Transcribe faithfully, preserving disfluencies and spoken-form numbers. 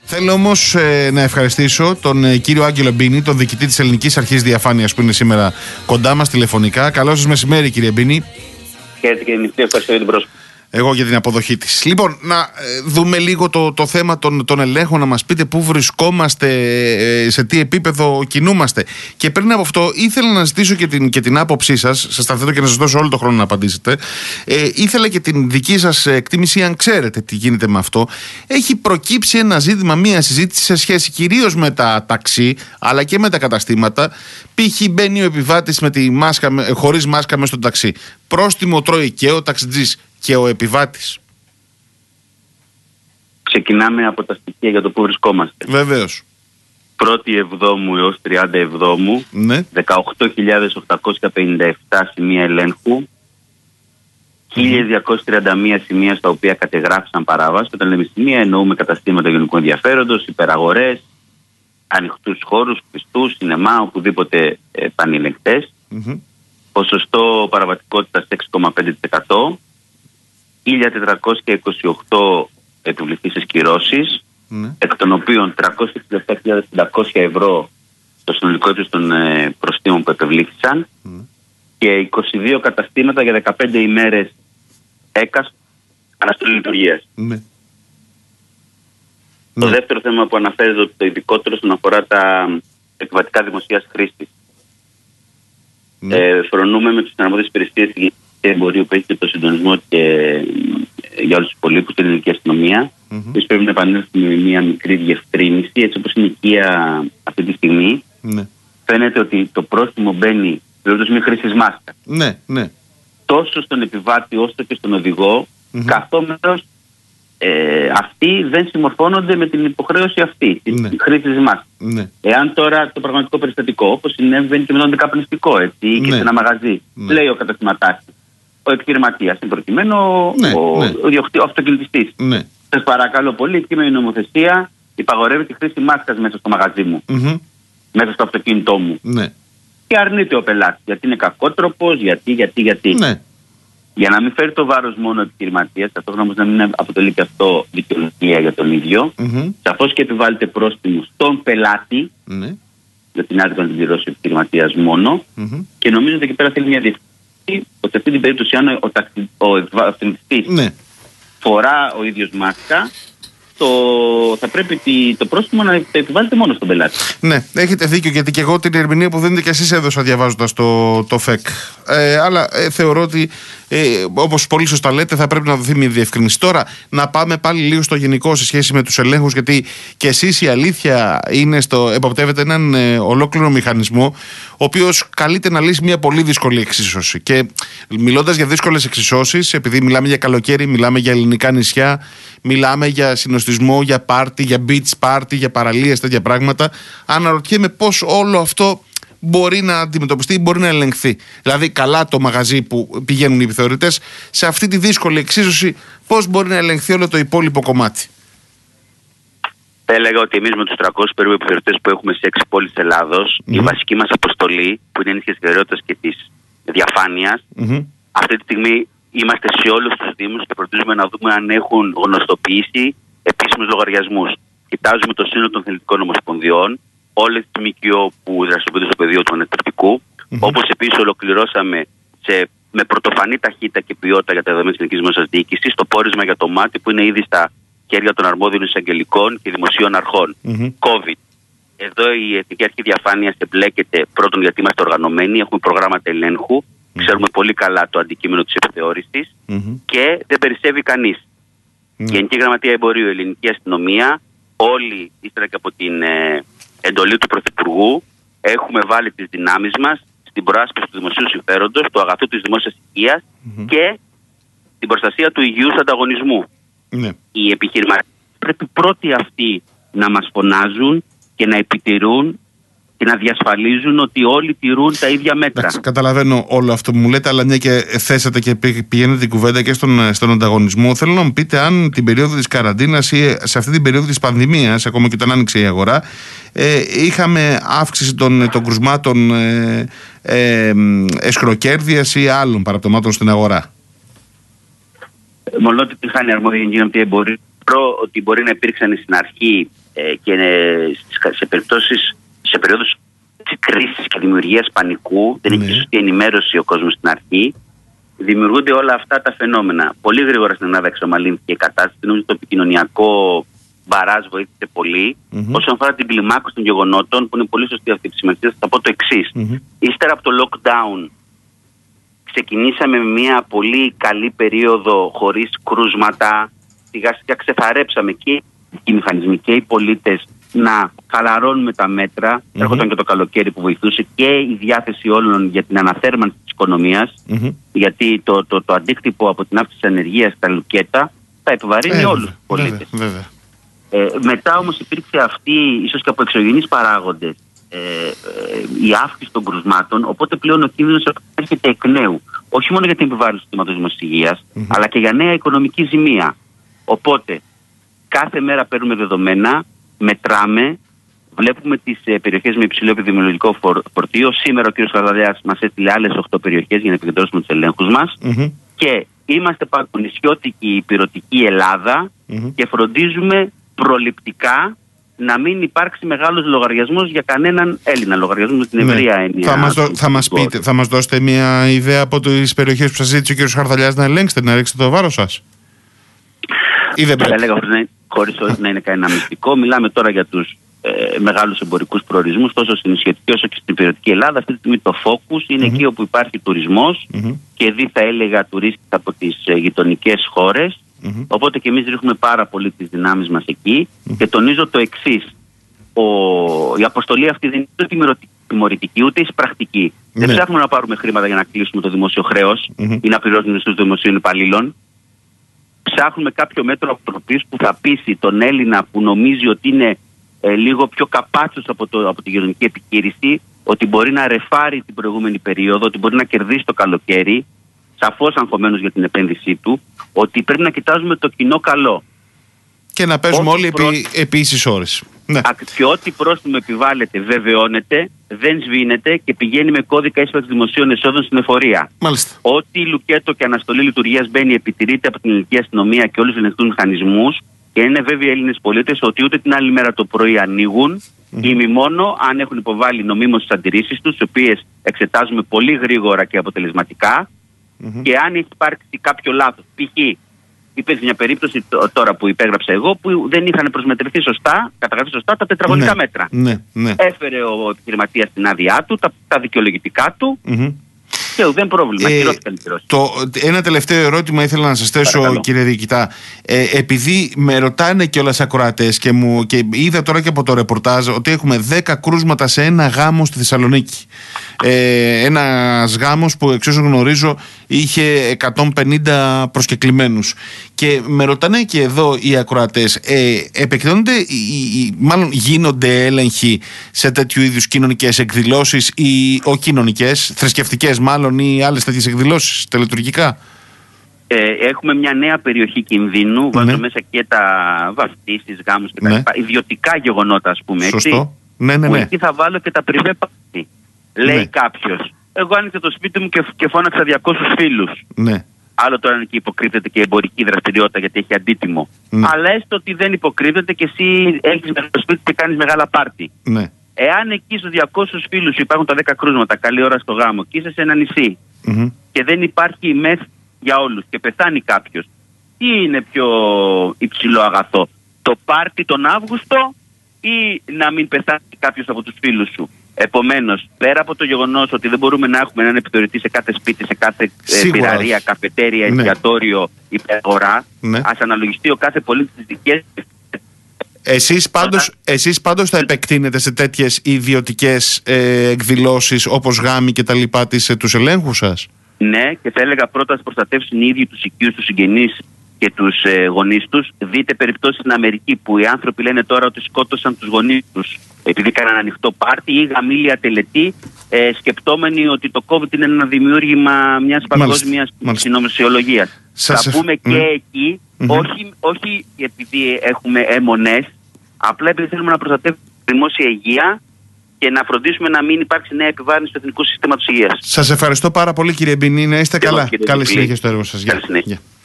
Θέλω όμως ε, να ευχαριστήσω τον ε, κύριο Άγγελο Μπίνη, τον διοικητή της Ελληνικής Αρχής Διαφάνειας που είναι σήμερα κοντά μας τηλεφωνικά. Καλό σας μεσημέρι, κύριε Μπίνη. Χαίρετε, κύριε Νηστή, ευχαριστώ για την πρόσκληση. Εγώ για την αποδοχή της. Λοιπόν, να ε, δούμε λίγο το, το θέμα των, των ελέγχων, να μας πείτε πού βρισκόμαστε, ε, σε τι επίπεδο κινούμαστε. Και πριν από αυτό, ήθελα να ζητήσω και την, και την άποψή σας, σας τα θέτω και να σας δώσω όλο το χρόνο να απαντήσετε. Ε, ήθελα και την δική σας εκτίμηση, αν ξέρετε τι γίνεται με αυτό. Έχει προκύψει ένα ζήτημα, μία συζήτηση σε σχέση κυρίως με τα ταξί, αλλά και με τα καταστήματα. Π.χ. μπαίνει ο επιβάτης με τη μάσκα, χωρίς μάσκα μέσα στο ταξί. Πρόστιμο τρώει και ο ταξιτζής και ο επιβάτης. Ξεκινάμε από τα στοιχεία για το που βρισκόμαστε. Βεβαίως. πρώτη Εβδόμου έως τριάντα Εβδόμου, ναι. δεκαοκτώ χιλιάδες οκτακόσια πενήντα επτά σημεία ελέγχου, χίλια διακόσια τριάντα μία σημεία στα οποία κατεγράφησαν παράβαση. Όταν λέμε σημεία, εννοούμε καταστήματα γενικού ενδιαφέροντος, υπεραγορές, ανοιχτούς χώρους, πιστούς, σινεμά, οπουδήποτε ε, πανηλεγκτές. Mm-hmm. Ποσοστό παραβατικότητας έξι κόμμα πέντε τοις εκατό. χίλια τετρακόσια είκοσι οκτώ επιβληθήσεις κυρώσεις, mm. εκ των οποίων τριακόσιες εξήντα επτά χιλιάδες πεντακόσια ευρώ το συνολικό ύψος των ε, προστίμων που επευλήθησαν, mm. και είκοσι δύο καταστήματα για δεκαπέντε ημέρες έκας αναστολή λειτουργίας. Mm. Το mm. δεύτερο θέμα που αναφέρεται, το ειδικότερο, στον αφορά τα επιβατικά δημοσίας χρήσης. Mm. Ε, φρονούμε με τους αρμόδιες υπηρεσίες εμπορίου που έχει και το συντονισμό και για όλους τους υπολείπους, την ελληνική αστυνομία. Mm-hmm. Πρέπει να επανέλθουμε με μια μικρή διευκρίνηση, έτσι όπως είναι η οικία αυτή τη στιγμή. Mm-hmm. Φαίνεται ότι το πρόστιμο μπαίνει περίπτωση μη χρήσης μάσκα. Ναι, ναι. Τόσο στον επιβάτη όσο και στον οδηγό, mm-hmm. καθόμερος ε, αυτοί δεν συμμορφώνονται με την υποχρέωση αυτή τη ναι. χρήσης μάσκα. Ναι. Εάν τώρα το πραγματικό περιστατικό, όπως συνέβαινε και με τον δεκαπνευστικό, έτσι, ναι. και σε ένα μαγαζί, ναι. λέει ο καταστηματάρχης, ο επιχειρηματίας, εν προκειμένου ναι, ο, ναι. ο, ο αυτοκινητιστής. Ναι. Σας παρακαλώ πολύ, η κείμενη νομοθεσία υπαγορεύει τη χρήση μάσκας μέσα στο μαγαζί μου, mm-hmm. μέσα στο αυτοκίνητό μου. Ναι. Και αρνείται ο πελάτης, γιατί είναι κακότροπος, γιατί, γιατί, γιατί. Ναι. Για να μην φέρει το βάρος μόνο ο επιχειρηματίας, ταυτόχρονα όμως να μην αποτελεί και αυτό δικαιολογία για τον ίδιο, mm-hmm. σαφώς και επιβάλλεται πρόστιμο στον πελάτη, mm-hmm. για την άδικο να την πληρώσει ο επιχειρηματίας μόνο, mm-hmm. και νομίζω ότι εκεί πέρα θέλει μια διευκρίνηση ότι αυτή την περίπτωση, αν ο, ο, ο αυτοκινητιστής ναι. φορά ο ίδιος μάσκα, το, θα πρέπει το πρόστιμο να επιβάλλεται μόνο στον πελάτη. Ναι, έχετε δίκιο, γιατί και εγώ την ερμηνεία που δίνετε και εσείς έδωσα διαβάζοντας το, το ΦΕΚ. Ε, αλλά ε, θεωρώ ότι, ε, όπως πολύ σωστά λέτε, θα πρέπει να δοθεί μια διευκρίνηση. Τώρα, να πάμε πάλι λίγο στο γενικό σε σχέση με τους ελέγχους, γιατί και εσείς η αλήθεια είναι στο. Εποπτεύετε έναν ε, ολόκληρο μηχανισμό, ο οποίος καλείται να λύσει μια πολύ δύσκολη εξίσωση. Και μιλώντας για δύσκολες εξισώσεις, επειδή μιλάμε για καλοκαίρι, μιλάμε για ελληνικά νησιά, μιλάμε για συνοστισμό, για πάρτι, για beach party, για παραλίες, τέτοια πράγματα, αναρωτιέμαι πώς όλο αυτό μπορεί να αντιμετωπιστεί, μπορεί να ελεγχθεί. Δηλαδή, καλά το μαγαζί που πηγαίνουν οι επιθεωρητές, σε αυτή τη δύσκολη εξίσωση, πώς μπορεί να ελεγχθεί όλο το υπόλοιπο κομμάτι. Έλεγα ότι εμείς με τους τριακόσιους περίπου επιθεωρητές που έχουμε σε έξι πόλεις της Ελλάδος, mm-hmm. η βασική μας αποστολή, που είναι ενίσχυση της βεβαιότητας και της διαφάνειας, mm-hmm. αυτή τη στιγμή είμαστε σε όλους τους δήμους και προτείνουμε να δούμε αν έχουν γνωστοποιήσει επίσημους λογαριασμούς. Κοιτάζουμε το σύνολο των αθλητικών ομοσπονδιών, όλες τις ΜΚΟ που δραστηριοποιούνται στο πεδίο του ανεπτευτικού, mm-hmm. όπως επίσης ολοκληρώσαμε σε, με πρωτοφανή ταχύτητα και ποιότητα για τα δεδομένα της Εθνικής Δημόσιας Διοίκησης το πόρισμα για το μάτι που είναι ήδη στα χέρια των αρμόδιων εισαγγελικών και δημοσίων αρχών. Mm-hmm. COVID. Εδώ η Εθνική Αρχή Διαφάνειας εμπλέκεται πρώτον γιατί είμαστε οργανωμένοι, έχουμε προγράμματα ελέγχου, mm-hmm. ξέρουμε πολύ καλά το αντικείμενο της επιθεώρησης mm-hmm. και δεν περισσεύει κανείς. Mm-hmm. Η Γενική Γραμματεία Εμπορίου, η Ελληνική Αστυνομία, όλοι ύστερα και από την ε, εντολή του Πρωθυπουργού, έχουμε βάλει τις δυνάμεις μας στην προάσπιση του δημοσίου συμφέροντος, του αγαθού της δημόσιας υγείας mm-hmm. και την προστασία του υγιούς ανταγωνισμού. Mm-hmm. Οι επιχειρηματίες πρέπει πρώτοι αυτοί να μας φωνάζουν και να επιτηρούν και να διασφαλίζουν ότι όλοι τηρούν τα ίδια μέτρα. Εντάξει, καταλαβαίνω όλο αυτό που μου λέτε, αλλά μια και θέσατε και πηγαίνετε την κουβέντα και στον, στον ανταγωνισμό, θέλω να μου πείτε αν την περίοδο της καραντίνας ή σε αυτή την περίοδο της πανδημίας, ακόμα και όταν άνοιξε η αγορά, ε, είχαμε αύξηση των, των κρουσμάτων ε, ε, εσχροκέρδειας ή άλλων παραπτωμάτων στην αγορά. Μόνο ότι τη χάνει αρμόδια Γενική Γραμματεία Εμπορίου, ότι μπορεί να υπήρξαν στην αρχή ε, και ε, σε περιπτώσεις, σε περίοδους κρίσης και δημιουργίας πανικού, δεν έχει σωστή ενημέρωση ο κόσμος στην αρχή, δημιουργούνται όλα αυτά τα φαινόμενα. Πολύ γρήγορα στην Ελλάδα εξομαλύνθηκε η κατάσταση. Νομίζω το επικοινωνιακό μπαράζ βοήθησε πολύ. Mm-hmm. Όσον αφορά την κλιμάκωση των γεγονότων, που είναι πολύ σωστή αυτή η σημασία, θα πω το εξής. Mm-hmm. Ύστερα από το lockdown, ξεκινήσαμε μια πολύ καλή περίοδο χωρίς κρούσματα. Σιγά σιγά ξεθαρέψαμε και οι μηχανισμοί και οι πολίτες να χαλαρώνουμε τα μέτρα. Mm-hmm. Έρχονταν και το καλοκαίρι που βοηθούσε και η διάθεση όλων για την αναθέρμανση της οικονομίας. Mm-hmm. Γιατί το, το, το αντίκτυπο από την αύξηση της ανεργίας στα λουκέτα θα επιβαρύνει ε, όλους τους πολίτες. Βέβαια, βέβαια. Ε, μετά όμως υπήρξε αυτή, ίσως και από εξωγενείς παράγοντες, ε, ε, η αύξηση των κρουσμάτων. Οπότε πλέον ο κίνδυνος έρχεται εκ νέου. Όχι μόνο για την επιβάρυνση του συστήματος δημόσιας υγείας, mm-hmm. αλλά και για νέα οικονομική ζημία. Οπότε κάθε μέρα παίρνουμε δεδομένα, μετράμε, βλέπουμε τις ε, περιοχές με υψηλό επιδημιολογικό φορ, φορτίο. Σήμερα ο κ. Χαρδαλιάς μας έστειλε άλλες οκτώ περιοχές για να επικεντρώσουμε τους ελέγχους μας. Mm-hmm. Και είμαστε πάνω νησιώτικη υπηρετική Ελλάδα mm-hmm. και φροντίζουμε προληπτικά να μην υπάρξει μεγάλος λογαριασμός για κανέναν Έλληνα. Λογαριασμός με την ευρεία ναι. έννοια. Θα μας, δω, θα, μας πείτε, θα μας δώσετε μια ιδέα από τις περιοχές που σας ζήτησε ο κ. Χαρδαλιάς να ελέγξετε, να ρίξετε το βάρος σας? Ή δεν πρέπει? Θα έλεγα χωρίς να είναι κανένα μυστικό. Μιλάμε τώρα για τους ε, μεγάλους εμπορικούς προορισμούς, τόσο στην νησιωτική όσο και στην υπηρετική Ελλάδα. Αυτή τη στιγμή το focus είναι mm-hmm. εκεί όπου υπάρχει τουρισμός mm-hmm. και δει θα έλεγα τουρίστες από τις ε, γειτονικές χώρες. Mm-hmm. Οπότε και εμείς ρίχνουμε πάρα πολύ τις δυνάμεις μας εκεί mm-hmm. και τονίζω το εξής. Ο, η αποστολή αυτή δεν είναι ούτε τιμωρητική ούτε εισπρακτική. Mm-hmm. Δεν ψάχνουμε να πάρουμε χρήματα για να κλείσουμε το δημόσιο χρέος mm-hmm. ή να πληρώσουμε στους δημοσίων υπαλλήλων. Ψάχνουμε κάποιο μέτρο αποτροπής που θα πείσει τον Έλληνα που νομίζει ότι είναι ε, λίγο πιο καπάτσος από, το, από τη γειτονική επιχείρηση, ότι μπορεί να ρεφάρει την προηγούμενη περίοδο, ότι μπορεί να κερδίσει το καλοκαίρι, σαφώς αγχωμένος για την επένδυσή του, ότι πρέπει να κοιτάζουμε το κοινό καλό. Και να παίζουμε όλοι προ... επί, επί ίσης ώρες. Ναι. Και ό,τι πρόστιμο επιβάλλεται, βεβαιώνεται, δεν σβήνεται και πηγαίνει με κώδικα ίσπραξης δημοσίων εσόδων στην εφορία. Μάλιστα. Ό,τι λουκέτο και αναστολή λειτουργίας μπαίνει, επιτηρείται από την ελληνική αστυνομία και όλους τους ελεγκτικούς μηχανισμούς και είναι βέβαιοι οι Έλληνες πολίτες ότι ούτε την άλλη μέρα το πρωί ανοίγουν mm-hmm. ή μη μόνο αν έχουν υποβάλει νομίμως τις αντιρρήσεις τους, τις οποίες εξετάζουμε πολύ γρήγορα και αποτελεσματικά mm-hmm. και αν έχει υπάρξει κάποιο λάθος. Π.χ. υπήρξε μια περίπτωση τώρα που υπέγραψα εγώ που δεν είχαν προσμετρηθεί σωστά, καταγραφεί σωστά τα τετραγωνικά ναι, μέτρα. Ναι, ναι. Έφερε ο επιχειρηματίας την άδειά του, τα, τα δικαιολογητικά του mm-hmm. και δεν πρόβλημα. Ε, το, ένα τελευταίο ερώτημα ήθελα να σας θέσω, παρακαλώ, κύριε Διοικητά. Ε, επειδή με ρωτάνε κιόλας ακροατές και, μου, και είδα τώρα και από το ρεπορτάζ ότι έχουμε δέκα κρούσματα σε ένα γάμο στη Θεσσαλονίκη. Ε, ένας γάμος που εξ όσων γνωρίζω είχε εκατόν πενήντα προσκεκλημένους. Και με ρωτάνε και εδώ οι ακροατές, ε, επεκτείνονται, μάλλον γίνονται έλεγχοι σε τέτοιου είδους κοινωνικές εκδηλώσεις ή όχι κοινωνικές, θρησκευτικές μάλλον ή άλλες τέτοιες εκδηλώσεις τελετουργικά? Ε, έχουμε μια νέα περιοχή κινδύνου, ναι. βάζω μέσα και τα βαφτίσεις, γάμους και τα λοιπά, ναι. ιδιωτικά γεγονότα ας πούμε. Σωστό. Έτσι, ναι, ναι, ναι. Που εκεί θα βάλω και τα πριβέ πάρτι. Λέει ναι. κάποιος, εγώ άνοιξα το σπίτι μου και, και φώναξα διακόσιους φίλους. Ναι. Άλλο τώρα είναι και υποκρύπτεται και εμπορική δραστηριότητα γιατί έχει αντίτιμο. Ναι. Αλλά έστω ότι δεν υποκρύπτεται και εσύ έχεις το σπίτι και κάνεις μεγάλα πάρτι. Ναι. Εάν εκεί στους διακόσιους φίλους σου υπάρχουν τα δέκα κρούσματα, καλή ώρα στο γάμο και είσαι σε ένα νησί mm-hmm. και δεν υπάρχει μεθ για όλους και πεθάνει κάποιος, τι είναι πιο υψηλό αγαθό? Το πάρτι τον Αύγουστο ή να μην πεθάνει κάποιος από τους φίλους σου? Επομένως, πέρα από το γεγονός ότι δεν μπορούμε να έχουμε έναν επιθεωρητή σε κάθε σπίτι, σε κάθε πυραρία, καφετέρια, ναι. εστιατόριο, υπεραγορά, ναι. ας αναλογιστεί ο κάθε πολίτης τις δικές. Εσείς πάντως, εσείς πάντως θα επεκτείνετε σε τέτοιες ιδιωτικές ε, εκδηλώσεις όπως γάμοι και τα λοιπά τις, ε, τους ελέγχους σας? Ναι, και θα έλεγα πρώτα να προστατεύσουν οι ίδιοι τους οικείους, τους συγγενείς και τους ε, γονείς τους. Δείτε περιπτώσεις στην Αμερική που οι άνθρωποι λένε τώρα ότι σκότωσαν τους γονείς τους επειδή έκαναν ανοιχτό πάρτι ή γαμήλια τελετή, ε, σκεπτόμενοι ότι το COVID είναι ένα δημιούργημα μιας παγκόσμιας συνωμοσιολογίας. Θα πούμε και mm. εκεί, mm-hmm. όχι, όχι επειδή έχουμε αιμονές, απλά επειδή θέλουμε να προστατεύουμε τη δημόσια υγεία και να φροντίσουμε να μην υπάρξει νέα επιβάρυνση του εθνικού συστήματος υγείας. Σας ευχαριστώ πάρα πολύ, κύριε Μπινή. Να είστε και καλά. Καλή συνέχεια στο έργο σας. Γεια.